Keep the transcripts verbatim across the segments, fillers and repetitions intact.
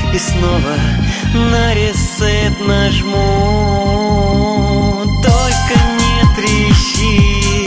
и снова на ресет нажму. Только не трещи,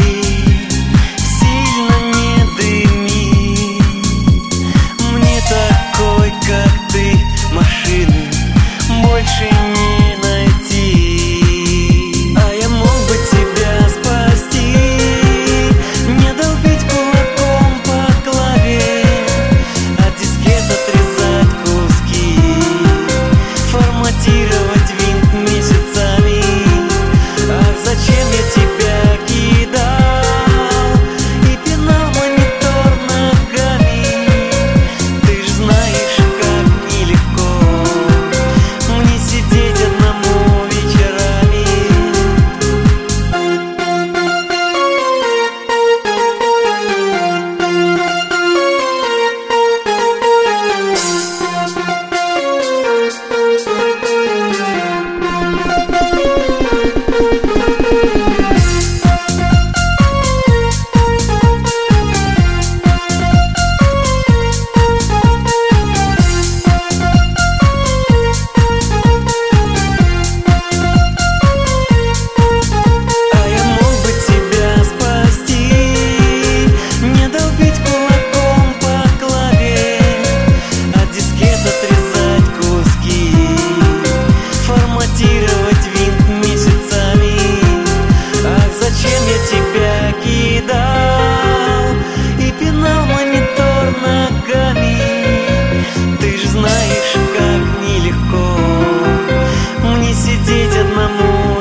сильно не дыми. Мне такой, как ты, машины больше не найти. А я мог бы тебя спасти, не долбить кулаком по клаве, а дискет отрезать куски, форматировать винт месяцами. Ах, зачем я тебя кидал и пинал монитор ногами? Ты ж знаешь, как нелегко мне сидеть одному вечерами. А я мог бы тебя спасти, не долбить кулаком по клаве, а дискет отрезать куски, форматировать винт месяцами. Ах, зачем я тебя кидал и пинал монитор ногами? Ты ж знаешь, как нелегко мне сидеть одному